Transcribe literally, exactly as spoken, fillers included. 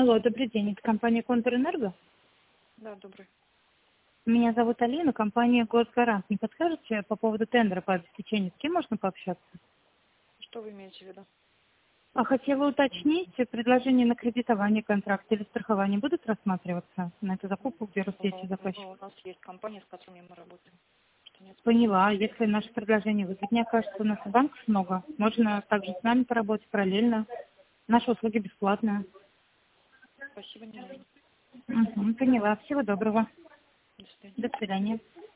Алло, добрый день. Это компания «Контрэнерго»? Да, добрый. Меня зовут Алина, компания «Госгарант». Не подскажете по поводу тендера по обеспечению? С кем можно пообщаться? Что вы имеете в виду? А хотела уточнить, предложения на кредитование контракта или страхование будут рассматриваться на эту закупку, где Россети Ну, заказчик? у нас есть компания, с которыми мы работаем. Что нет? Поняла. Если наше предложение выгоднее, мне кажется, у нас и банков много. Можно также с нами поработать параллельно. Наши услуги бесплатные. Спасибо, не нужно. Угу, поняла. Всего доброго. До свидания. До свидания.